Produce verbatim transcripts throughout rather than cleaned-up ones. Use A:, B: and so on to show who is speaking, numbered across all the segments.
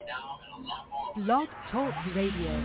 A: Blog Talk Radio.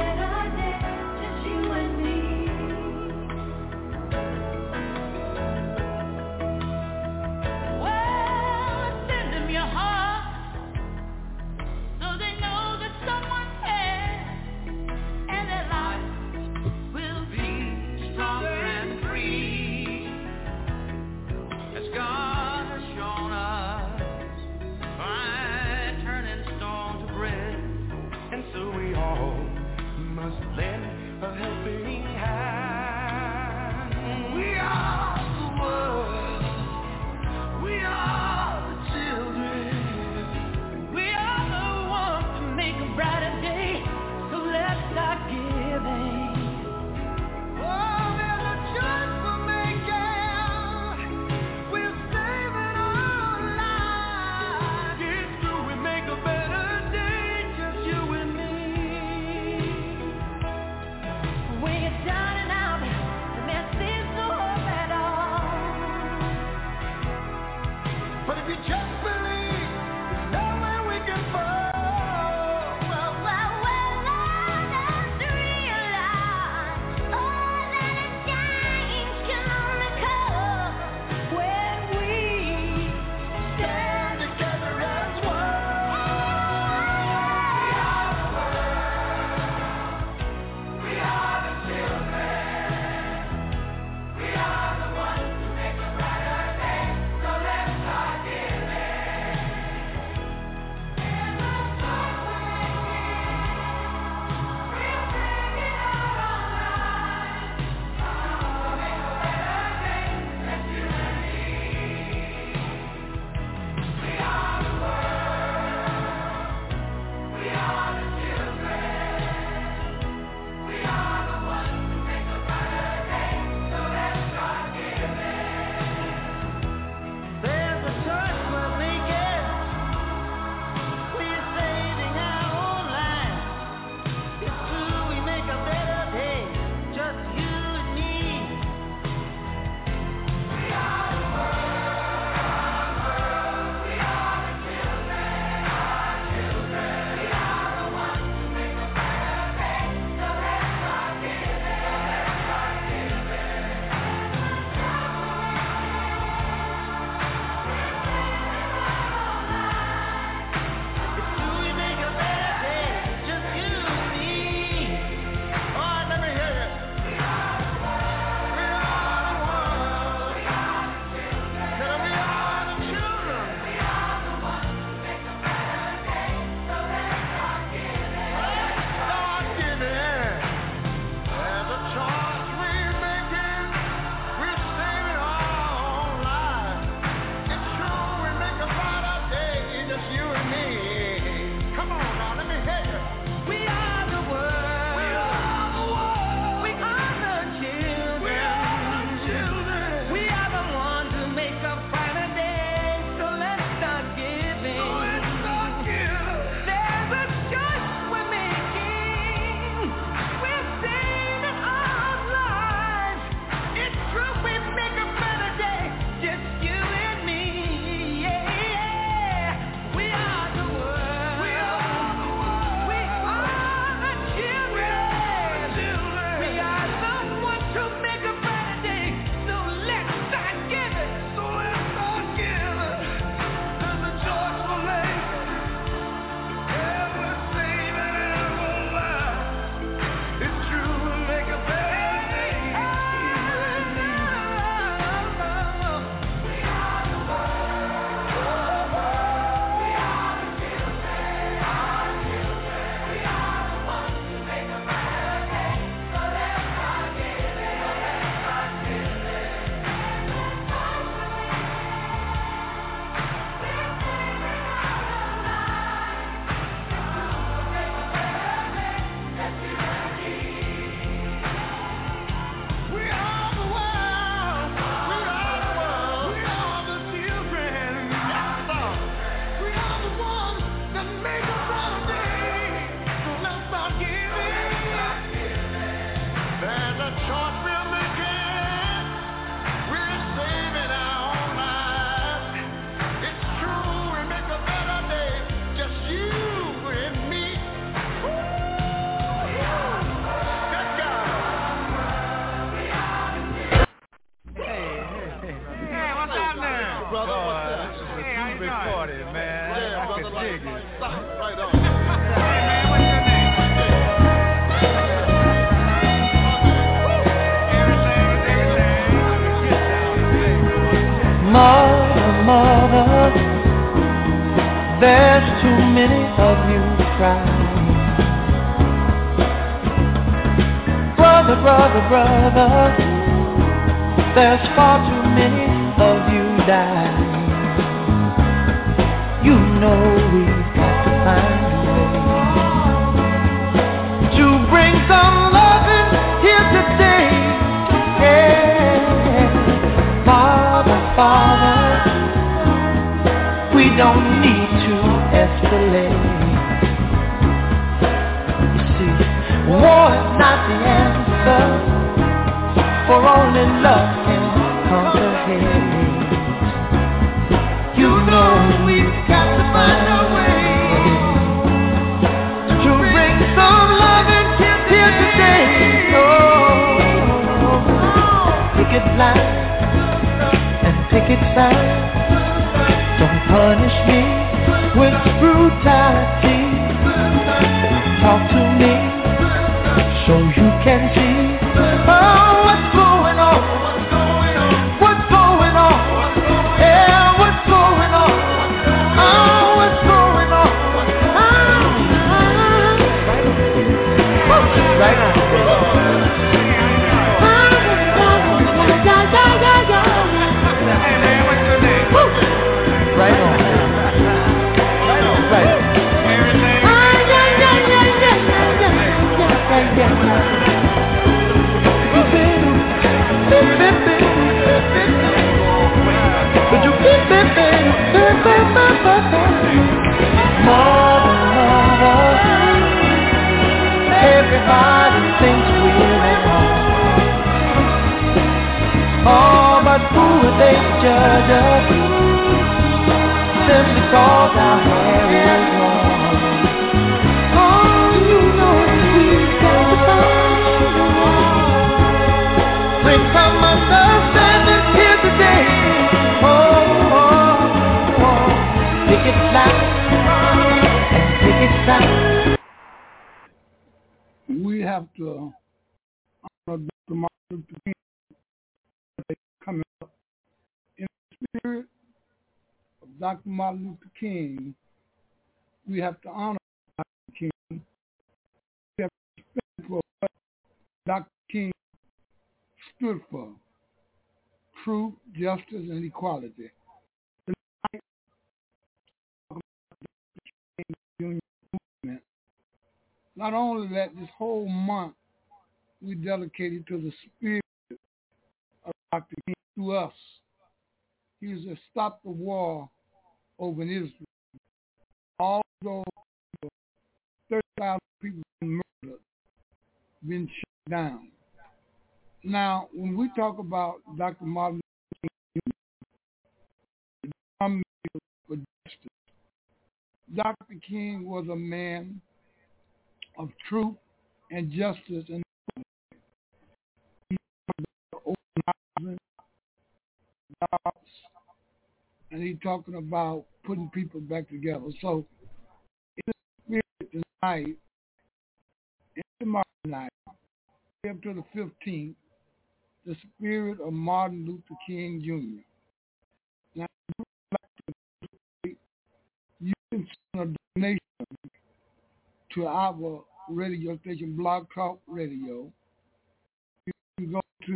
B: Better day, just you and me. There's too many of you crying. Brother, brother, brother, there's far too many of you dying. You know we've got to find a way to bring some loving here today. Yeah. Father, Father, we don't need to escalate. You see, war is not the answer, for only love can conquer hate. You know we've got to find a way to bring some loving here today. Oh, pick it line and pick it side. Don't punish me with brutality. Talk to me so you can see. Oh, what's going on? What's going on? Yeah, what's going on? Oh, what's going on? Ah, right on. Right on. Right on. Right on. Mother, mother, everybody thinks we're wrong. Oh, but who would they judge us? Simply cause our hair is long. Oh, you know we've got to find a way. Bring some understanding here today. Oh, oh, oh. Pick it loud and pick it sound.
C: We have to honor Doctor Martin Luther King coming up in the spirit of Doctor Martin Luther King. We have to honor Doctor King. We have to respect for what Doctor King stood for: truth, justice, and equality. Tonight, Union movement. Not only that, this whole month we dedicated to the spirit of Doctor King through us. He was to stop the war over in Israel. All those thirty thousand people been murdered, been shut down. Now, when we talk about Doctor Martin Luther King for justice, Doctor King was a man of truth and justice, and he talked about organizing jobs, and he talking about putting people back together. So, in the spirit tonight, and tomorrow night, up to the fifteenth, the spirit of Martin Luther King Junior Now, you can send a donation to our radio station, Blog Talk Radio. You can go to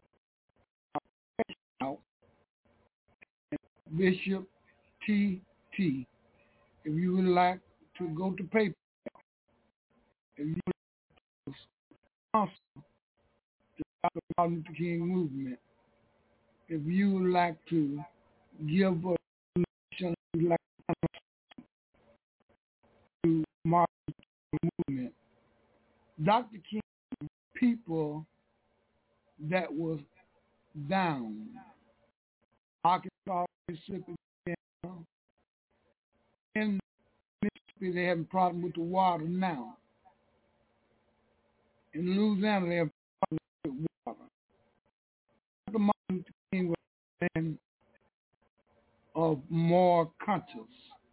C: Bishop T T. If you would like to go to PayPal, if you would like to sponsor the Doctor Martin Luther King movement, if you would like to give a donation, if you would like to Martin Luther King movement, Doctor King, people that was down, Arkansas, Mississippi, in Mississippi, they have a problem with the water now. In Louisiana, they have a problem with water. Doctor Martin Luther King was a man of moral conscience.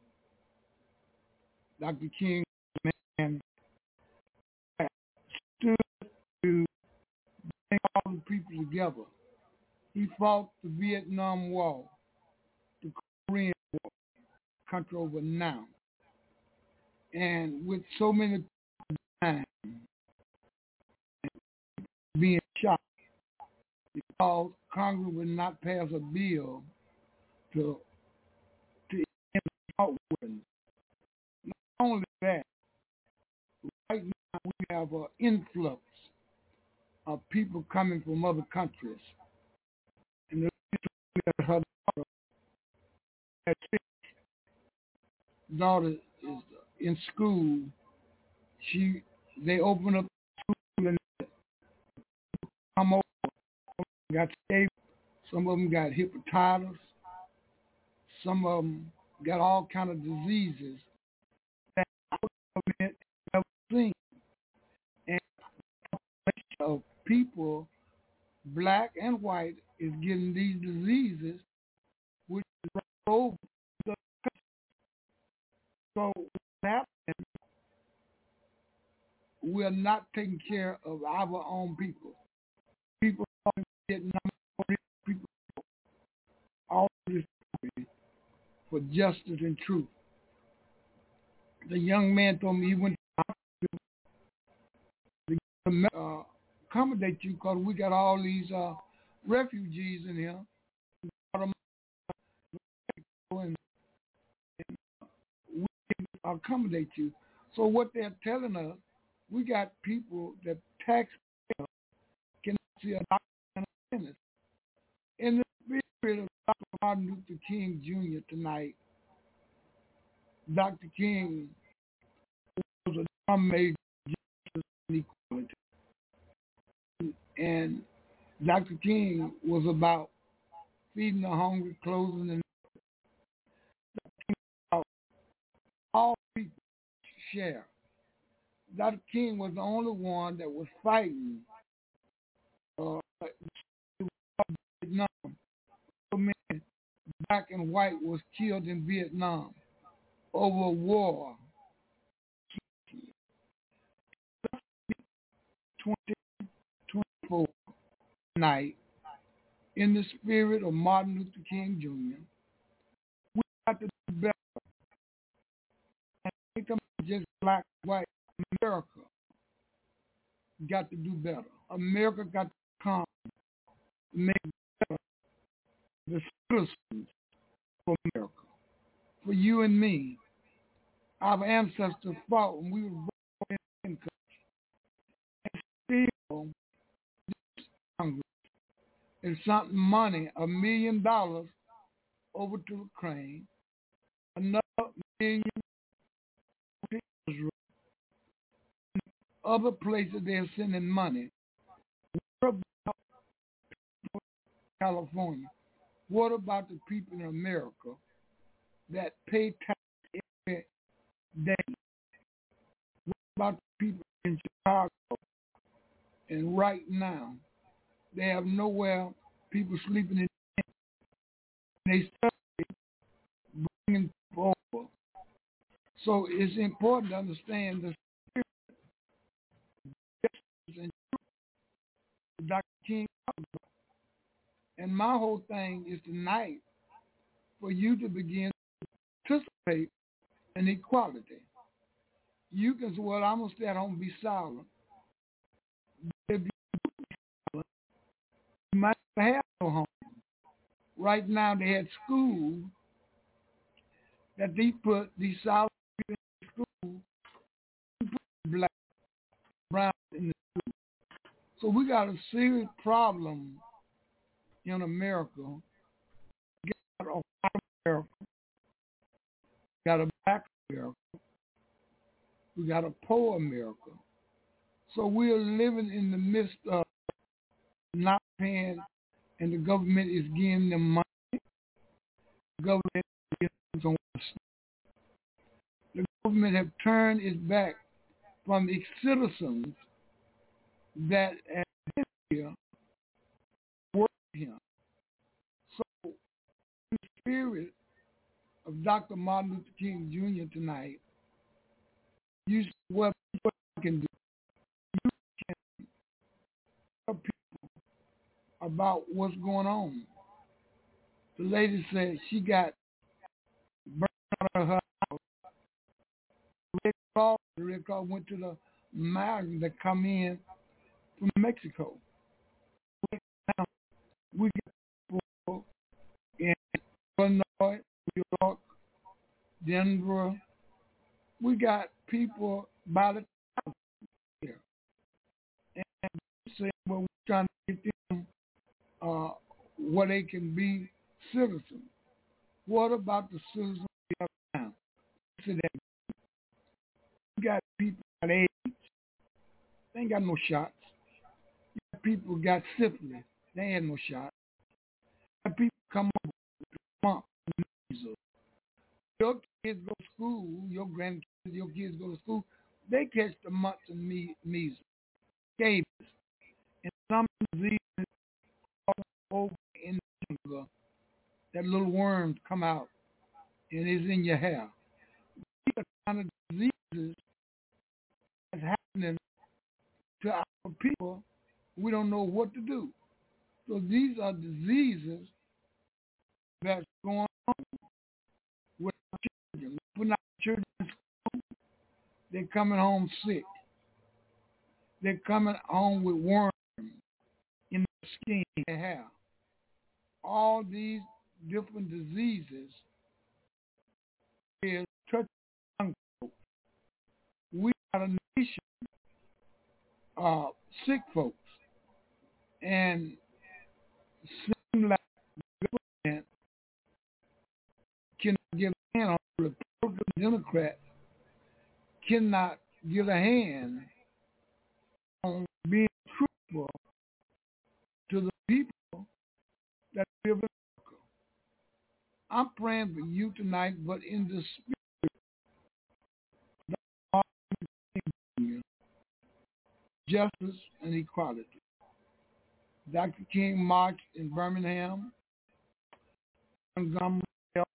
C: Doctor King was a man that stood to bring all the people together. He fought the Vietnam War, the Korean War, country over now. And with so many times being shot because Congress would not pass a bill to to end assault weapons. Not only that, right now we have an influx of people coming from other countries. And the her daughter, daughter is in school. She they open up school and come over. Got scabies. Some of them got hepatitis. Some of them got all kind of diseases that I have never seen. And of people, black and white, is getting these diseases, which is right over the country. So what's happening? We're not taking care of our own people. People are getting people all this for justice and truth. The young man told me he went to uh, accommodate you because we got all these uh, refugees in here. And, and we accommodate you. So what they're telling us, we got people that taxpayers can see a doctor in a minute. In the spirit of Doctor Martin Luther King Junior tonight, Doctor King was a drum-made justice and equality. And Doctor King was about feeding the hungry, clothing, and all people share. Doctor King was the only one that was fighting uh, Vietnam. So many black and white was killed in Vietnam over a war. twenty twenty-four night, in the spirit of Martin Luther King Junior, we got to do better. And think about just black, white, America got to do better. America got to come to make better the citizens for America. For you and me, our ancestors fought when we were born in country. And still, this Congress is something money, a million dollars over to Ukraine, another million to Israel. Other places they're sending money. What about people in California? What about the people in America that pay tax every day? What about the people in Chicago? And right now, they have nowhere, people sleeping in tents. They start bringing people over. So it's important to understand the spirit of justice and truth Doctor King talked about. And my whole thing is tonight for you to begin to participate in equality. You can say, well, I'm going to stay at home and be silent. If you silent, you might have no home. Right now they had schools that they put these silent people in school, black, brown in the school. So we got a serious problem in America. We got a white America. We got a black America. We got a poor America. So we are living in the midst of not paying, and the government is giving them money. The government is giving them some. The government have turned its back from its citizens that have been here, work here. So, in the spirit of Doctor Martin Luther King Junior tonight, you see what people can do. You can tell people about what's going on. The lady said she got burned out of her house Red Cross, the Red Cross went to the migrants that come in from Mexico. Now, we got people in Illinois, New York, Denver. We got people by the thousand here. And saying, well, we're trying to get them uh, where they can be citizens. What about the citizens we have now? We got people got AIDS. They ain't got no shots. You got people got syphilis. They ain't had no shots. You got people come up with mumps and measles. Your kids go to school, your grandkids, your kids go to school, they catch the mumps and me- measles, scabies, and some diseases over in the jungle. That little worms come out and it's in your hair. These are kind of diseases that's happening to our people. We don't know what to do. So these are diseases that's going on with our children. When our children in school, they're coming home sick. They're coming home with worms in their skin and their hair. All these different diseases is touching young folks. We got a nation of sick folks, and seem like the government cannot give a hand on the Republican Democrats cannot give a hand on being truthful to the people that live in America. I'm praying for you tonight, but in the spirit of justice and equality. Doctor King marched in Birmingham, Montgomery,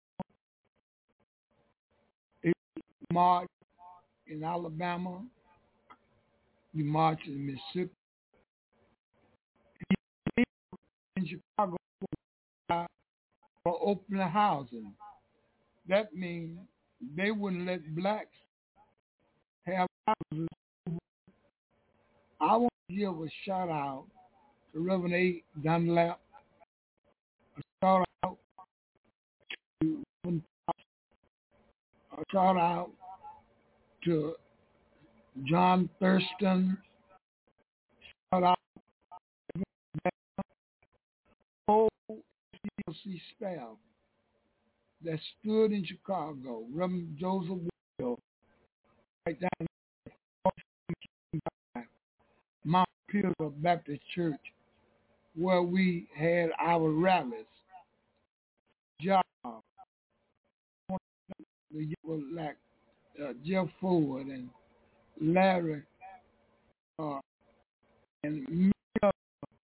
C: he marched in Alabama, he marched in Mississippi, he in Chicago for open housing. That means they wouldn't let blacks have houses. I want to give a shout out to Reverend A. Dunlap, a shout out to Reverend a shout out to John Thurston, shout out to the whole S C L C staff that stood in Chicago, Reverend Joseph Will, right down there, Mount Pilgrim Baptist Church, where we had our rallies, jobs, like uh, Jeff Ford and Larry uh, and many other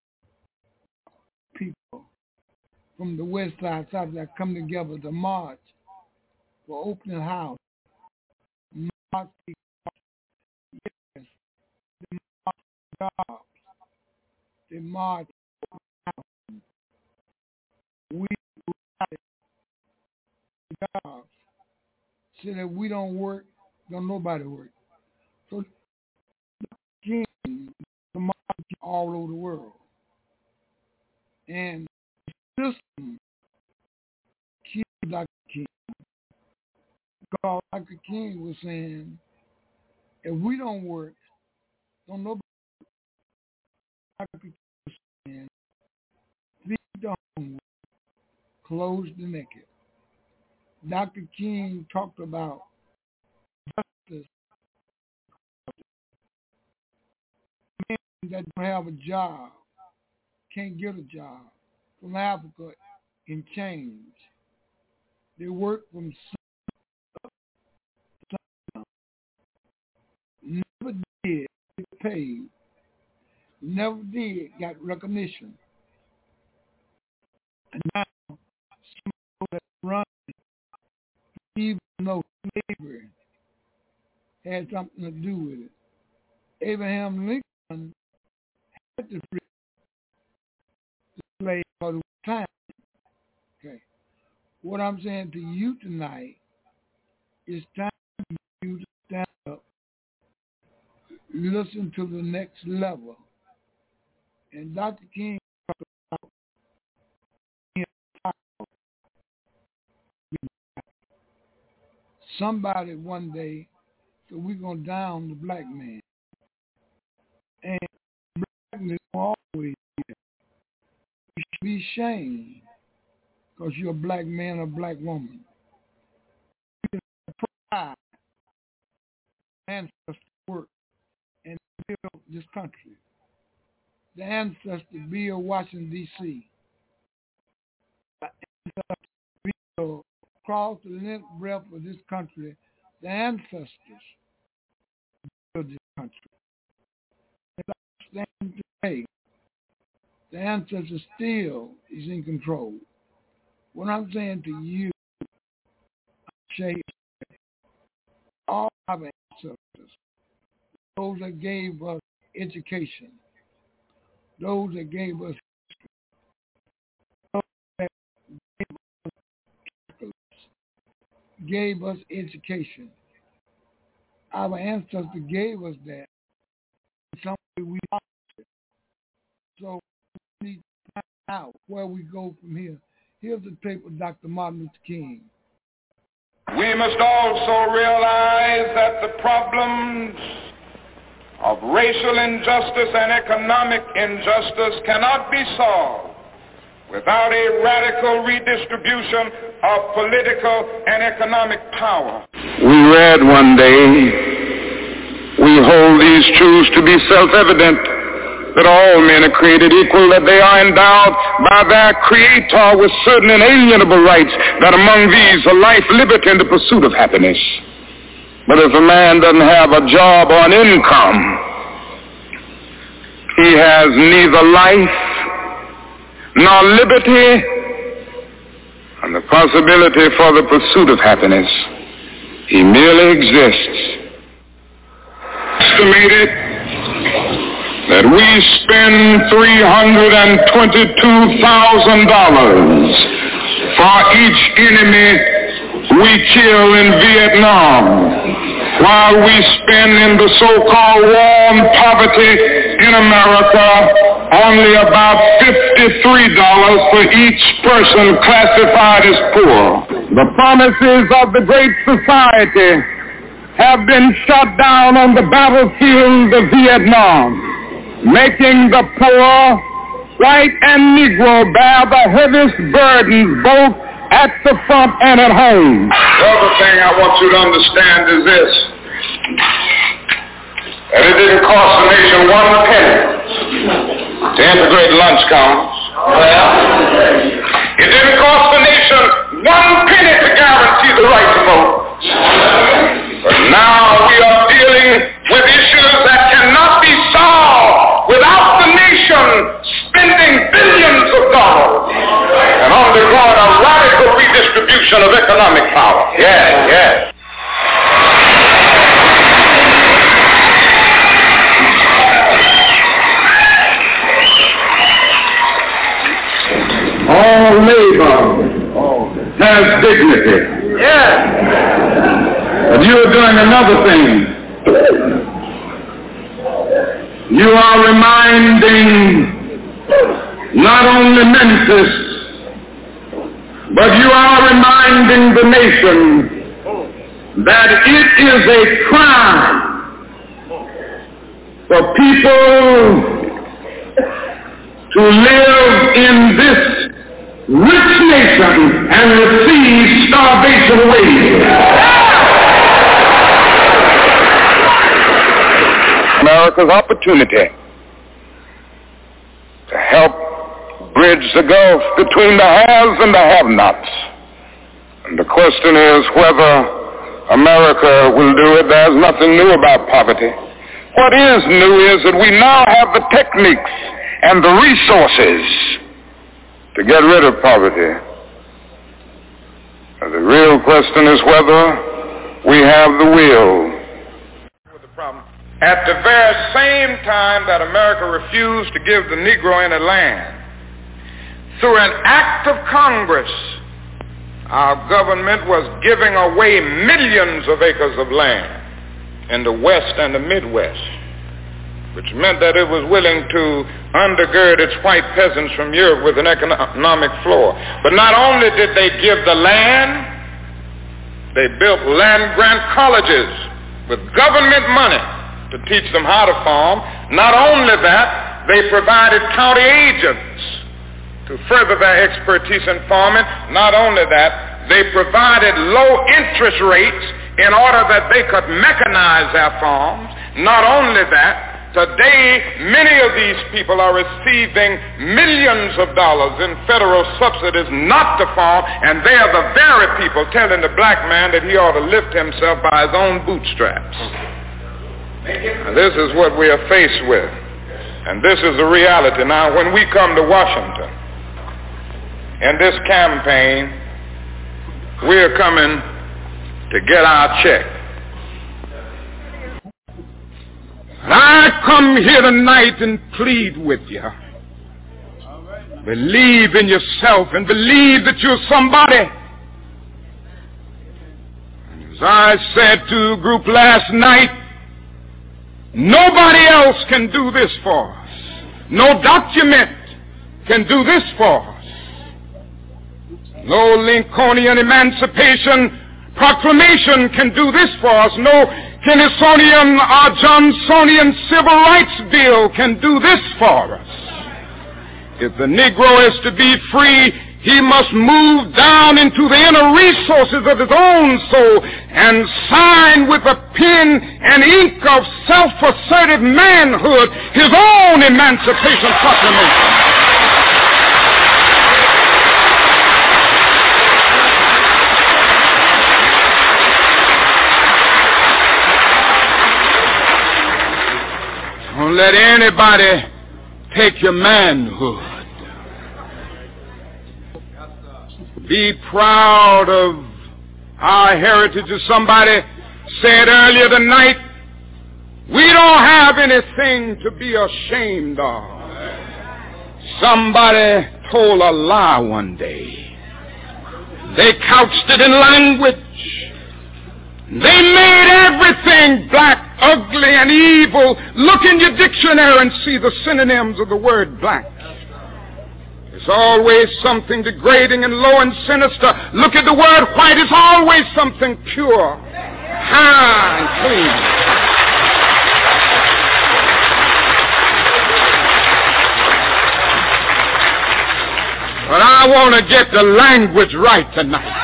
C: people from the west side, south that come together to march for opening house. March, yes, they march jobs. They march house. We jobs. So that we don't work, don't nobody work. So again, the march all over the world. And the system keeps Doctor King. Because Doctor King was saying, if we don't work, don't nobody work. Doctor King was saying, feed the hungry, clothe the naked. Doctor King talked about justice. Men that don't have a job can't get a job from Africa in change. They work from sun. Never did get paid. Never did got recognition. And now some people that run, even though slavery had something to do with it. Abraham Lincoln had to free the slave for the time. Okay. What I'm saying to you tonight is time for you to stand listen to the next level. And Doctor King talked about somebody one day said, we're going to down the black man. And blackness will always be there. You should be ashamed because you're a black man or a black woman. Pride ancestors work and build this country. The ancestors build Washington, D C The ancestors build across the length and breadth of this country. The ancestors build this country. And I stand today, the ancestors still is in control. What I'm saying to you, Shay, all our ancestors, those that gave us education, those that gave us history, those that gave us, gave us education. Our ancestors gave us that. Some way we lost it. So we need to find out where we go from here. Here's the tape of Doctor Martin Luther King.
D: We must also realize that the problems of racial injustice and economic injustice cannot be solved without a radical redistribution of political and economic power.
E: We read one day, we hold these truths to be self-evident, that all men are created equal, that they are endowed by their Creator with certain inalienable rights, that among these are life, liberty, and the pursuit of happiness. But if a man doesn't have a job or an income, he has neither life nor liberty and the possibility for the pursuit of happiness. He merely exists. Estimated that we spend three hundred twenty-two thousand dollars for each enemy we kill in Vietnam, while we spend in the so-called war on poverty in America only about fifty-three dollars for each person classified as poor. The promises of the Great Society have been shot down on the battlefield of Vietnam, making the poor, white and Negro, bear the heaviest burdens both at the front and at home.
D: The other thing I want you to understand is this, that it didn't cost the nation one penny to integrate lunch counters. It didn't cost the nation one penny to guarantee the right to vote. But now we are dealing with issues that cannot be solved without the nation spending billions of dollars and undergoing a radical redistribution of economic power. Yes, yes.
E: All labor has dignity.
D: Yes.
E: But you are doing another thing. You are reminding not only Memphis, but you are reminding the nation that it is a crime for people to live in this rich nation and receive starvation wages. America's opportunity to help bridge the gulf between the haves and the have-nots. And the question is whether America will do it. There's nothing new about poverty. What is new is that we now have the techniques and the resources to get rid of poverty. And the real question is whether we have the will.
D: The problem. At the very same time that America refused to give the Negro any land, through an act of Congress, our government was giving away millions of acres of land in the West and the Midwest.
E: which meant that it was willing to undergird its white peasants from Europe with an economic floor. But not only did they give the land, they built land-grant colleges with government money to teach them how to farm. Not only that, they provided county agents to further their expertise in farming. Not only that, they provided low interest rates in order that they could mechanize their farms. Not only that, today, many of these people are receiving millions of dollars in federal subsidies not to farm, and they are the very people telling the black man that he ought to lift himself by his own bootstraps. Now, this is what we are faced with, and this is the reality. Now, when we come to Washington in this campaign, we are coming to get our check. I come here tonight and plead with you. Believe in yourself and believe that you're somebody. As I said to a group last night, nobody else can do this for us. No document can do this for us. No Lincolnian Emancipation Proclamation can do this for us. No Kennysonian or Johnsonian Civil Rights Bill can do this for us. If the Negro is to be free, he must move down into the inner resources of his own soul and sign with a pen and ink of self-assertive manhood his own Emancipation Proclamation. Don't let anybody take your manhood. Be proud of our heritage. As somebody said earlier tonight, we don't have anything to be ashamed of. Somebody told a lie one day. They couched it in language. They made everything black, ugly, and evil. Look in your dictionary and see the synonyms of the word black. There's always something degrading and low and sinister. Look at the word white. It's always something pure, high, and clean. But I want to get the language right tonight.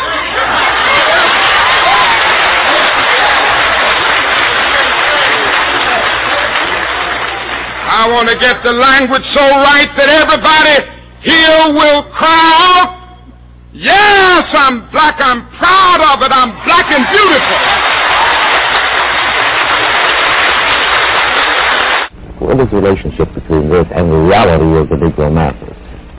E: I want to get the language so right that everybody here will cry out, yes, I'm black, I'm proud of it, I'm black and beautiful.
F: What is the relationship between this and the reality of the Negro masses?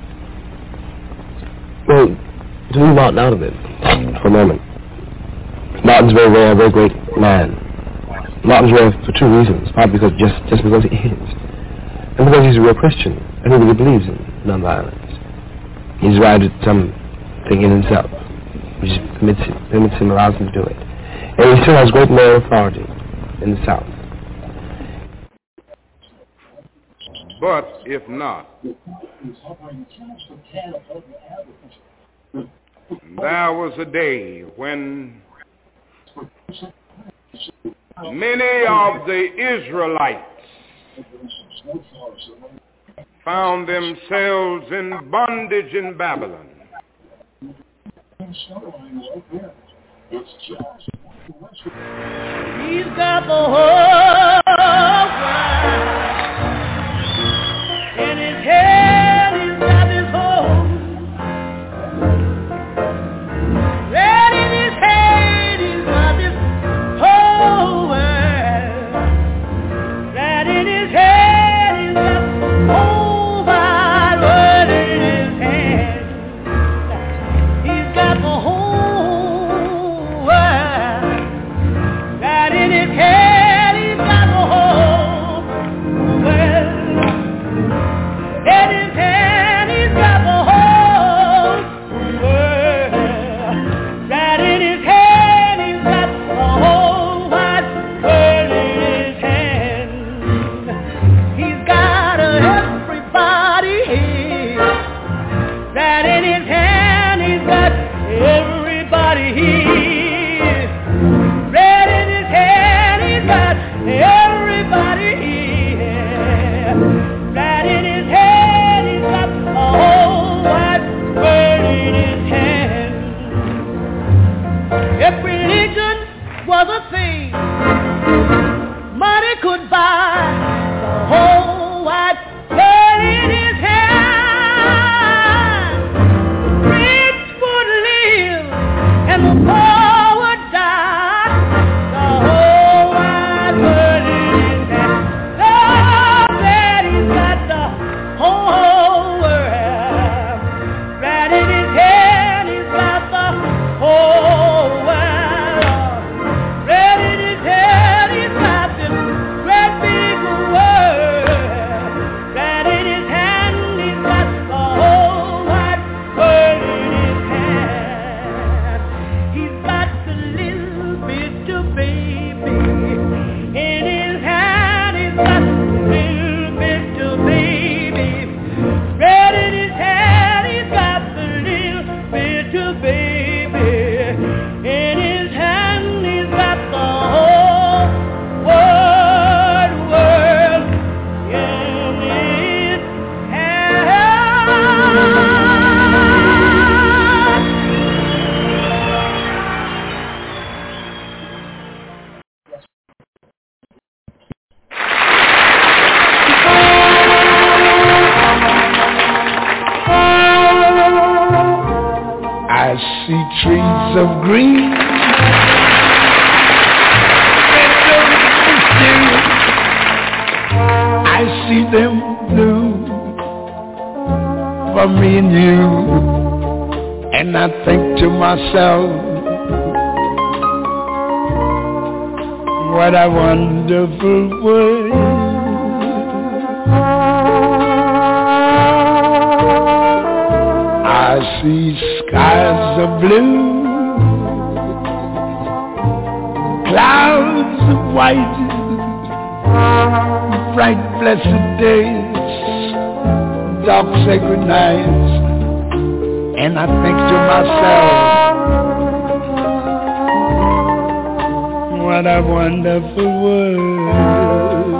F: Well, to leave Martin out of it for a moment, Martin's very rare, a very great man. Martin's rare for two reasons. Partly because just, just because he is. And because he's a real Christian, and he really believes in nonviolence. He's arrived at something in himself, which permits him, permits him, allows him to do it. And he still has great moral authority in the South.
E: But if not, there was a day when many of the Israelites found themselves in bondage in Babylon.
B: He's got the whole world in his head. He's got his whole red in his head. He's got his whole world red in his head. He's got whole wide world in his head. He's got the whole world right in his head. He's got the
C: see trees of green. I see them blue for me and you. And I think to myself, what a wonderful world. I see skies of blue, clouds of white, bright blessed days, dark sacred nights. And I think to myself, what a wonderful world.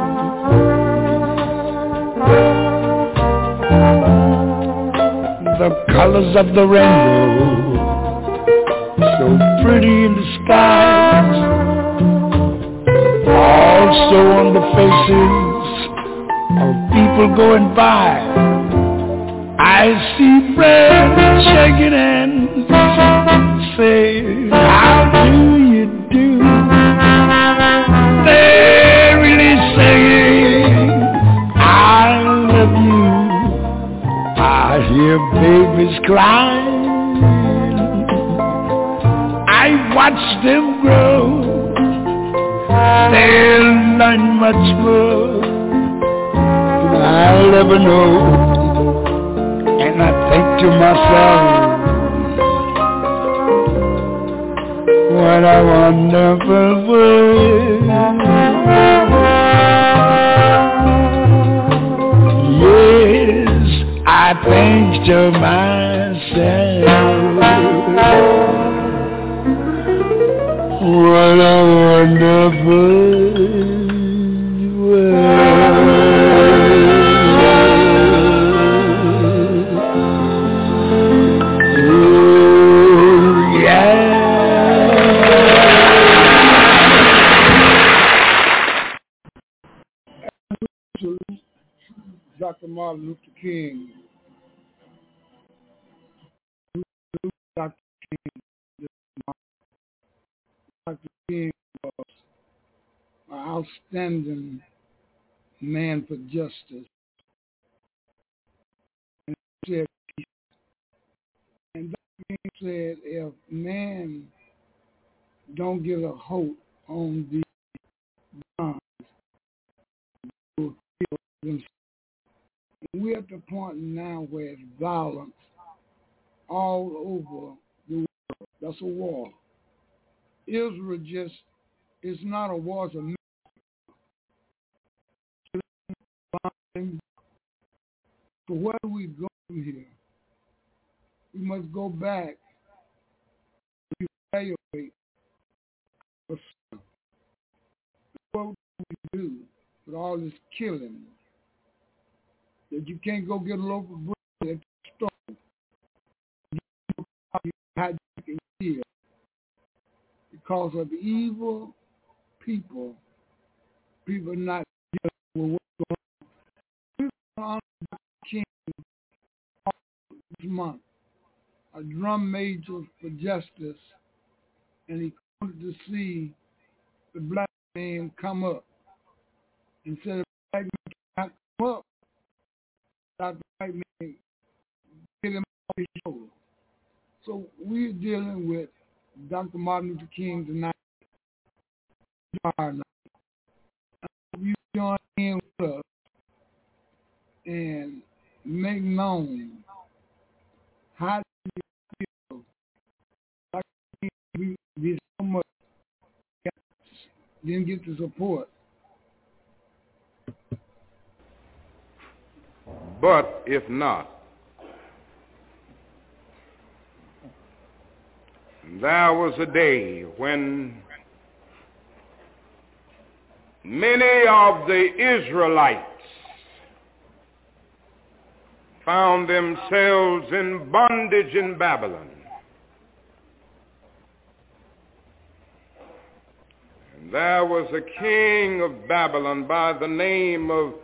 C: The colors of the rainbow, so pretty in the skies, also on the faces of people going by. I see friends shaking hands, say, how do you do? They're really saying, I love you. I hear babies crying. I watch them grow. They'll learn much more than I'll ever know. And I think to myself, what a wonderful world. Yes, I think to myself, what a wonderful world. Doctor Martin Luther King. Doctor King. Doctor King was an outstanding man for justice. And he said, and Doctor King said, if man don't get a hold on the guns, they will kill themselves. We're at the point now where it's violence all over the world. That's a war. Israel just is not a war, it's a mission. So where do we go from here? We must go back to evaluate what do we do with all this killing. That you can't go get a loaf of bread at the store. How you can kill because of evil people. People not dealing with what's going on. King this month, a drum major for justice, and he wanted to see the black man come up. And said, the black man cannot come up. That white man get him off his shoulder. So we're dealing with Doctor Martin Luther King tonight. You join in with us and make known how do you feel. Like we did so much, didn't get the support.
E: But if not, there was a day when many of the Israelites found themselves in bondage in Babylon. And there was a king of Babylon by the name of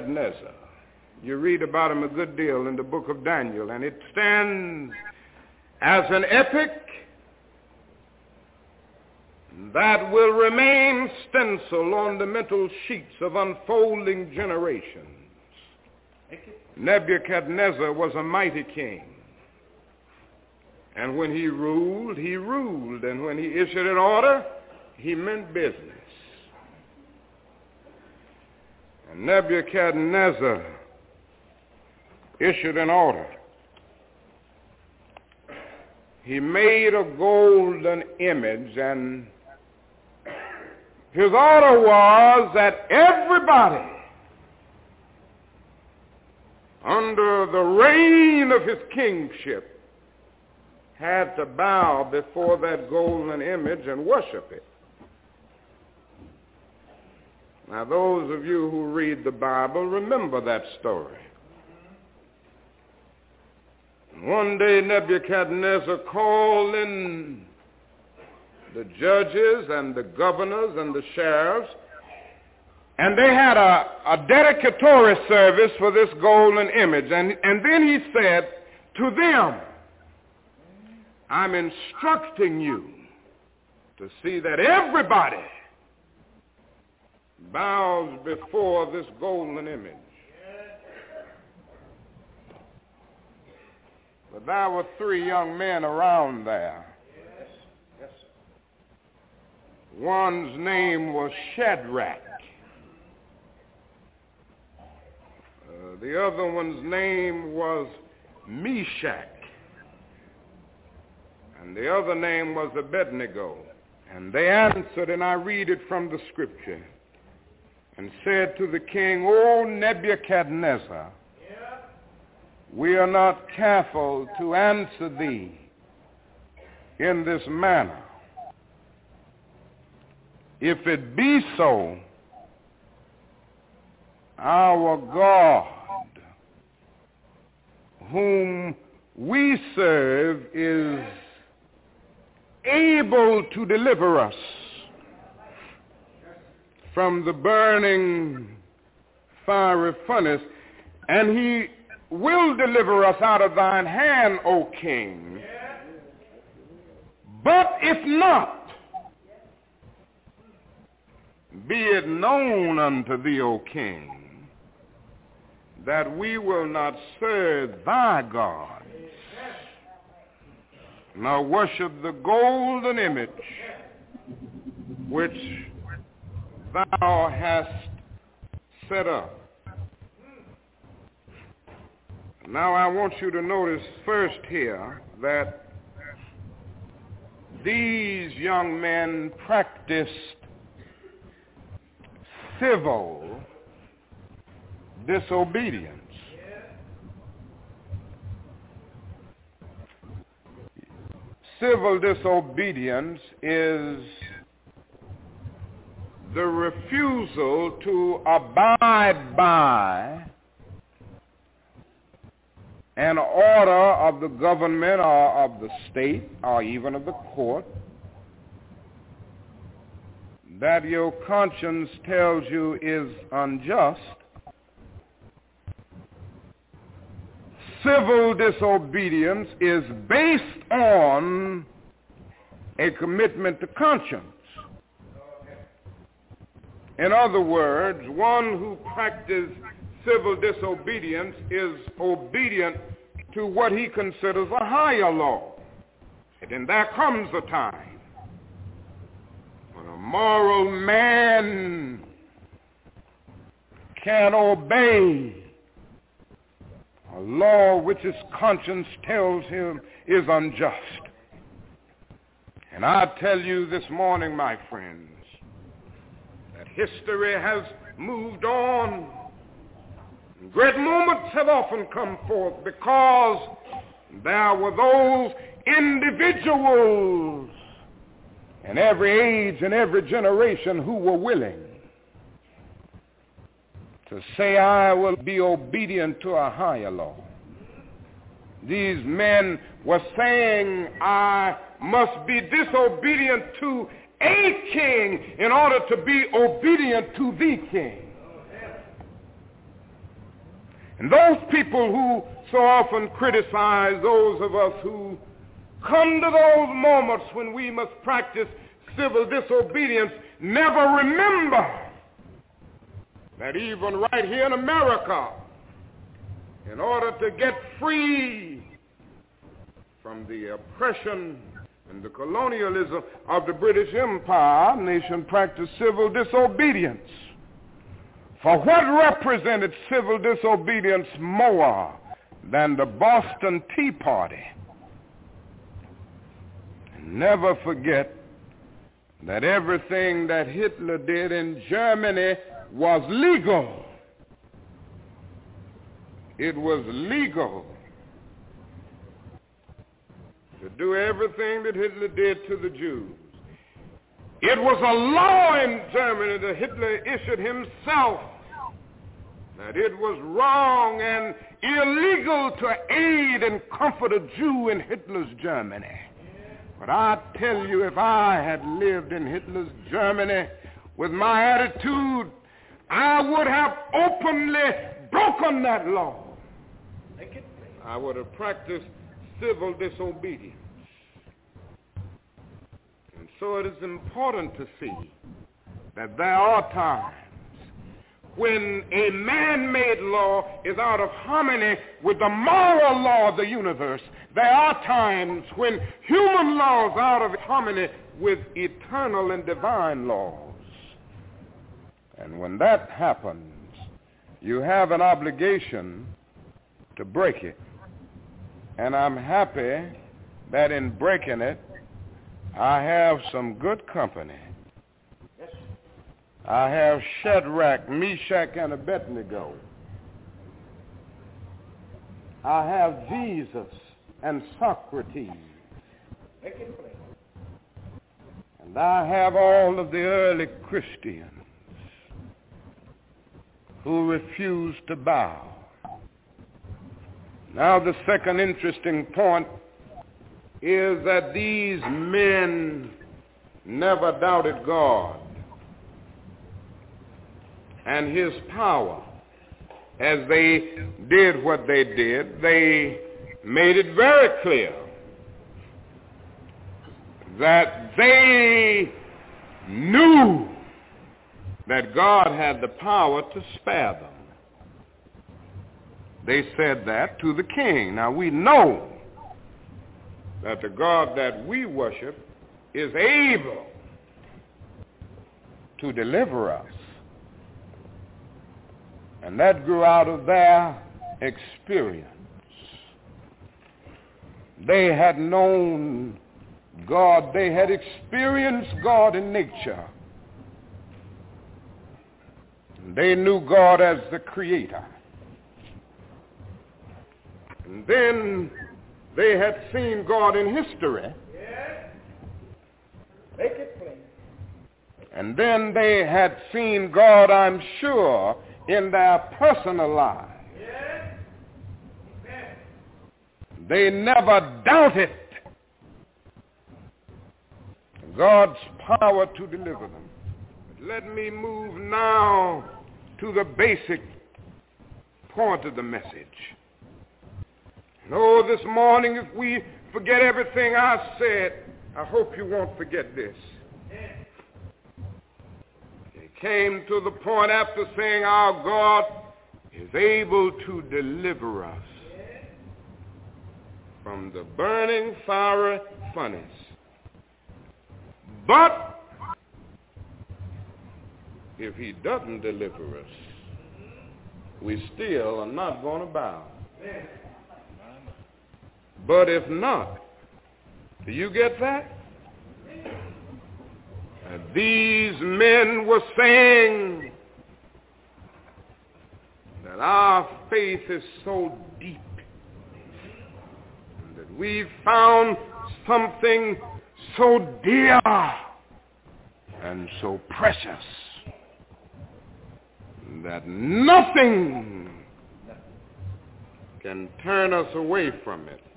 E: Nebuchadnezzar. You read about him a good deal in the book of Daniel, and it stands
G: as an epic that will remain stenciled on the mental sheets of unfolding generations. Nebuchadnezzar was a mighty king. And when he ruled, he ruled. And when he issued an order, he meant business. And Nebuchadnezzar issued an order. He made a golden image, and his order was that everybody under the reign of his kingship had to bow before that golden image and worship it. Now, those of you who read the Bible remember that story. One day Nebuchadnezzar called in the judges and the governors and the sheriffs, and they had a, a dedicatory service for this golden image. And, and then he said to them, I'm instructing you to see that everybody bows before this golden image. But there were three young men around there. One's name was Shadrach. Uh, the other one's name was Meshach. And the other name was Abednego. And they answered, and I read it from the scripture, and said to the king, O Nebuchadnezzar, we are not careful to answer thee in this manner. If it be so, our God, whom we serve, is able to deliver us from the burning fiery furnace, and he will deliver us out of thine hand, O king. But if not, be it known unto thee, O king, that we will not serve thy gods, nor worship the golden image which thou hast set up. Now I want you to notice first here that these young men practiced civil disobedience. Civil disobedience is the refusal to abide by an order of the government or of the state or even of the court that your conscience tells you is unjust. Civil disobedience is based on a commitment to conscience. In other words, one who practices civil disobedience is obedient to what he considers a higher law. And then there comes a time when a moral man can obey a law which his conscience tells him is unjust. And I tell you this morning, my friends, that history has moved on. Great moments have often come forth because there were those individuals in every age and every generation who were willing to say, I will be obedient to a higher law. These men were saying, I must be disobedient to a king in order to be obedient to the king. And those people who so often criticize those of us who come to those moments when we must practice civil disobedience, never remember that even right here in America, in order to get free from the oppression and the colonialism of the British Empire, our nation practiced civil disobedience. For what represented civil disobedience more than the Boston Tea Party? And never forget that everything that Hitler did in Germany was legal. It was legal to do everything that Hitler did to the Jews. It was a law in Germany that Hitler issued himself that it was wrong and illegal to aid and comfort a Jew in Hitler's Germany. But I tell you, if I had lived in Hitler's Germany with my attitude, I would have openly broken that law. I would have practiced civil disobedience. And so it is important to see that there are times when a man-made law is out of harmony with the moral law of the universe. There are times when human laws are out of harmony with eternal and divine laws. And when that happens, you have an obligation to break it. And I'm happy that in breaking it, I have some good company. I have Shadrach, Meshach, and Abednego. I have Jesus and Socrates. And I have all of the early Christians who refused to bow. Now, the second interesting point is that these men never doubted God and his power. As they did what they did, they made it very clear that they knew that God had the power to spare them. They said that to the king. Now, we know that the God that we worship is able to deliver us. And that grew out of their experience. They had known God. They had experienced God in nature. They knew God as the creator. And then they had seen God in history. Yes. Make it plain. And then they had seen God, I'm sure, in their personal lives. Yes. Amen. They never doubted God's power to deliver them. But let me move now to the basic point of the message. Oh, this morning, if we forget everything I said, I hope you won't forget this. It came to the point after saying our God is able to deliver us from the burning fiery furnace. But if he doesn't deliver us, we still are not going to bow. But if not, do you get that? And these men were saying that our faith is so deep that we've found something so dear and so precious that nothing can turn us away from it.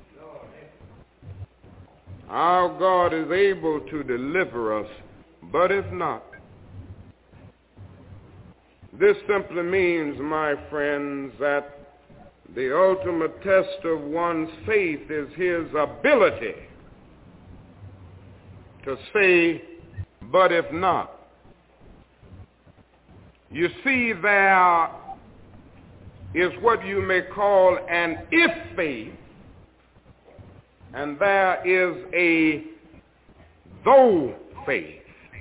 G: Our God is able to deliver us, but if not, this simply means, my friends, that the ultimate test of one's faith is his ability to say, but if not. You see, there is what you may call an if faith, and there is a though faith.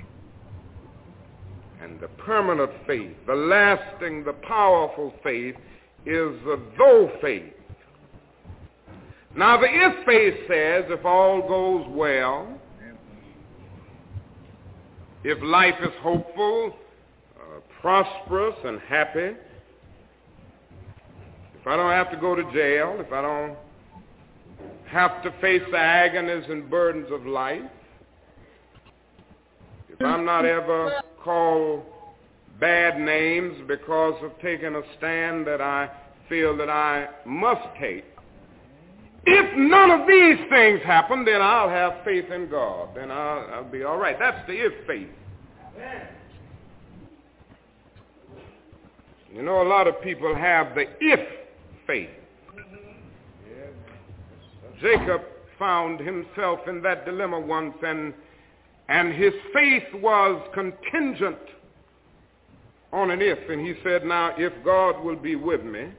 G: And the permanent faith, the lasting, the powerful faith is the though faith. Now the if faith says if all goes well, if life is hopeful, uh, prosperous and happy, if I don't have to go to jail, if I don't have to face the agonies and burdens of life, if I'm not ever called bad names because of taking a stand that I feel that I must take, if none of these things happen, then I'll have faith in God. Then I'll, I'll be all right. That's the if faith. You know, a lot of people have the if faith. Jacob found himself in that dilemma once, and and his faith was contingent on an if. And he said, now, if God will be with me,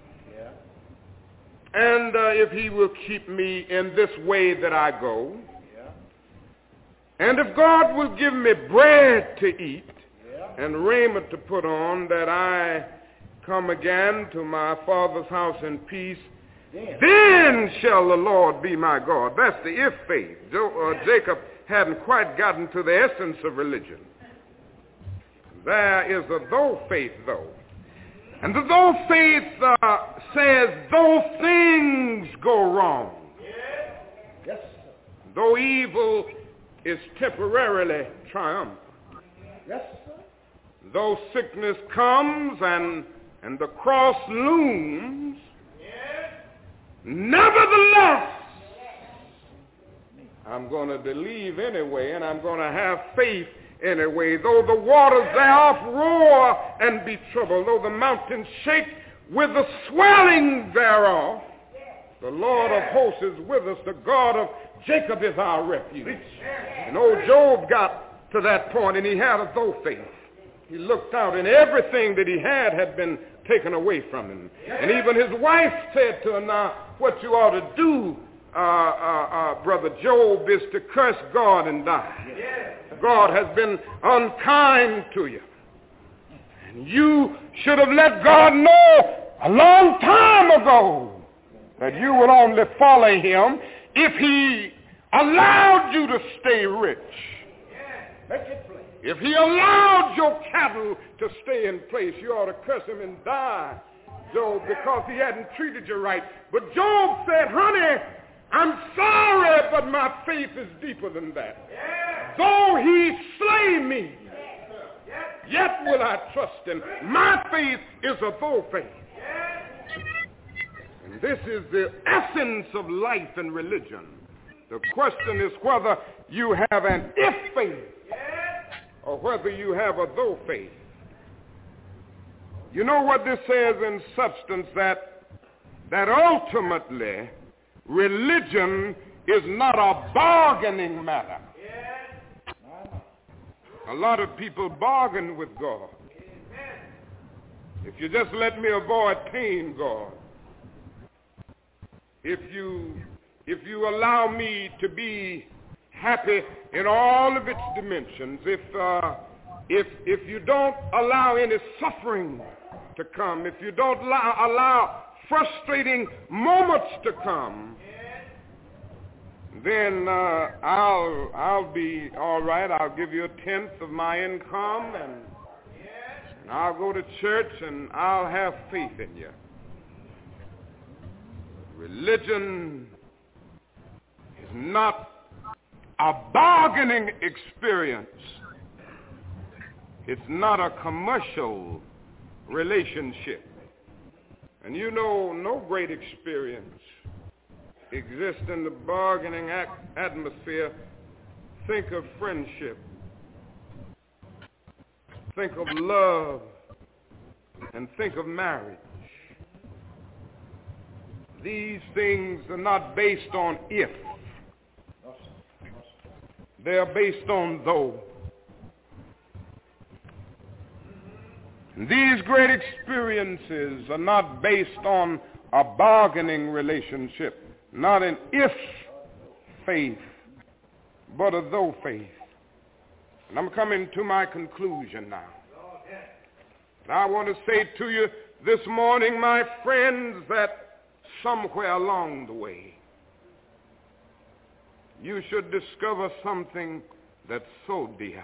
G: and uh, if he will keep me in this way that I go, yeah. and if God will give me bread to eat yeah. and raiment to put on, that I come again to my Father's house in peace, yeah. then shall the Lord be my God. That's the if faith. Jo- uh, Jacob hadn't quite gotten to the essence of religion. There is a though faith, though. And the though faith uh, says, though things go wrong, yes. though evil is temporarily triumphant, yes. though sickness comes and, and the cross looms, yes. nevertheless, I'm going to believe anyway, and I'm going to have faith anyway. Though the waters thereof roar and be troubled, though the mountains shake with the swelling thereof, the Lord of hosts is with us. The God of Jacob is our refuge. And old Job got to that point, and he had a though faith. He looked out, and everything that he had had been taken away from him. And even his wife said to him, now, what you ought to do, uh, uh, uh, Brother Job, is to curse God and die. God has been unkind to you. And you should have let God know a long time ago that you would only follow him if he allowed you to stay rich. If he allowed your cattle to stay in place, you ought to curse him and die, Job, because he hadn't treated you right. But Job said, honey, I'm sorry, but my faith is deeper than that. Though he slay me, yet will I trust him. My faith is a though faith. And this is the essence of life and religion. The question is whether you have an if faith or whether you have a though faith. You know what this says in substance, that that ultimately religion is not a bargaining matter. A lot of people bargain with God. If you just let me avoid pain, God. If you if you allow me to be happy in all of its dimensions, if uh, if if you don't allow any suffering to come, if you don't allow, allow frustrating moments to come, then uh, I'll I'll be all right. I'll give you a tenth of my income, and, and I'll go to church, and I'll have faith in you. Religion is not a bargaining experience. It's not a commercial relationship. And you know, no great experience exists in the bargaining atmosphere. Think of friendship. Think of love. And think of marriage. These things are not based on if. They are based on though. These great experiences are not based on a bargaining relationship, not an if faith, but a though faith. And I'm coming to my conclusion now. And I want to say to you this morning, my friends, that somewhere along the way, you should discover something that's so dear,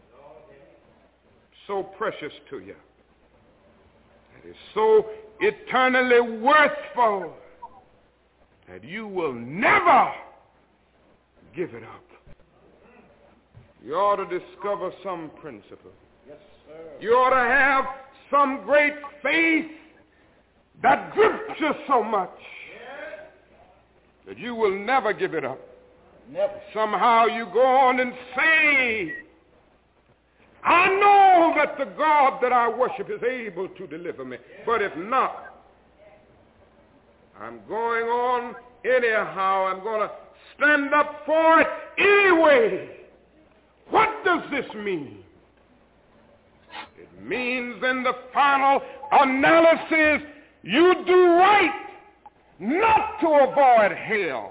G: so precious to you, that is so eternally worthful that you will never give it up. You ought to discover some principle. Yes, sir. You ought to have some great faith that grips you so much that you will never give it up. Never. Somehow you go on and say, I know that the God that I worship is able to deliver me. But if not, I'm going on anyhow. I'm going to stand up for it anyway. What does this mean? It means in the final analysis, you do right not to avoid hell.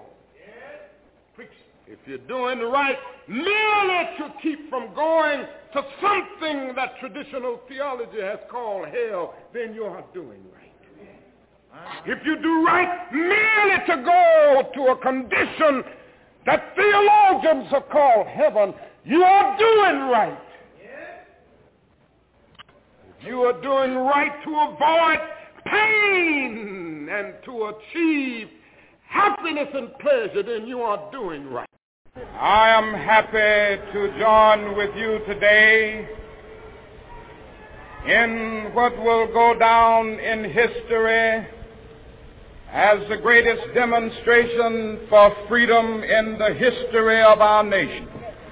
G: If you're doing right merely to keep from going to something that traditional theology has called hell, then you are doing right. If you do right merely to go to a condition that theologians have called heaven, you are doing right. If you are doing right to avoid pain and to achieve happiness and pleasure, then you are doing right. I am happy to join with you today in what will go down in history as the greatest demonstration for freedom in the history of our nation.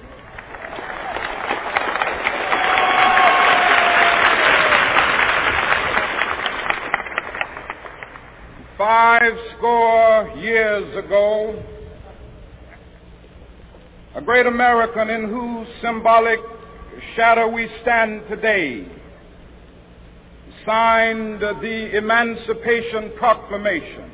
G: Five score years ago, a great American in whose symbolic shadow we stand today signed the Emancipation Proclamation.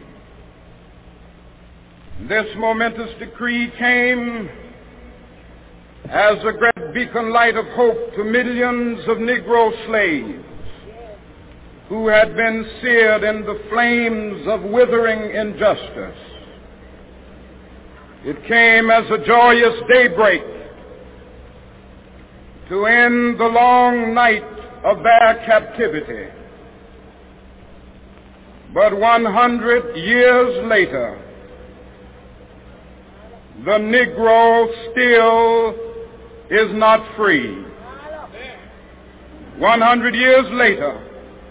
G: This momentous decree came as a great beacon light of hope to millions of Negro slaves who had been seared in the flames of withering injustice. It came as a joyous daybreak to end the long night of their captivity. But one hundred years later, the Negro still is not free. One hundred years later,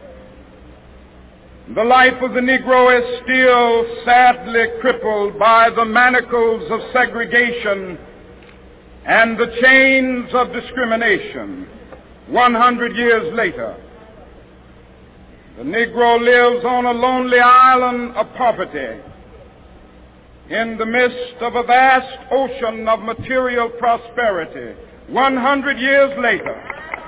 G: the life of the Negro is still sadly crippled by the manacles of segregation and the chains of discrimination. One hundred years later, the Negro lives on a lonely island of poverty in the midst of a vast ocean of material prosperity. One hundred years later,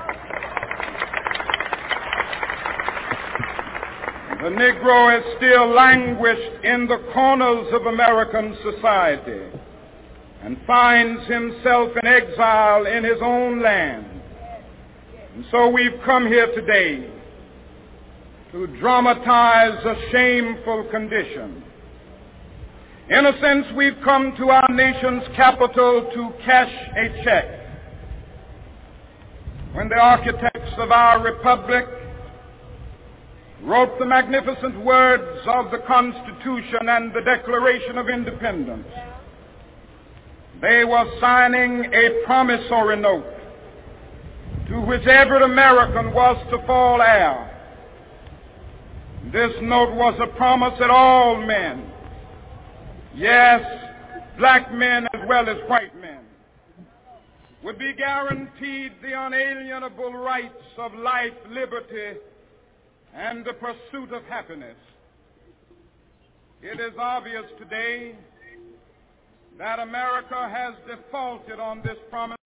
G: the Negro is still languished in the corners of American society and finds himself in exile in his own land. And so we've come here today to dramatize a shameful condition. In a sense, we've come to our nation's capital to cash a check. When the architects of our republic wrote the magnificent words of the Constitution and the Declaration of Independence, they were signing a promissory note to which every American was to fall heir. This note was a promise that all men, yes, black men as well as white men, would be guaranteed the unalienable rights of life, liberty, and the pursuit of happiness. It is obvious today that America has defaulted on this promise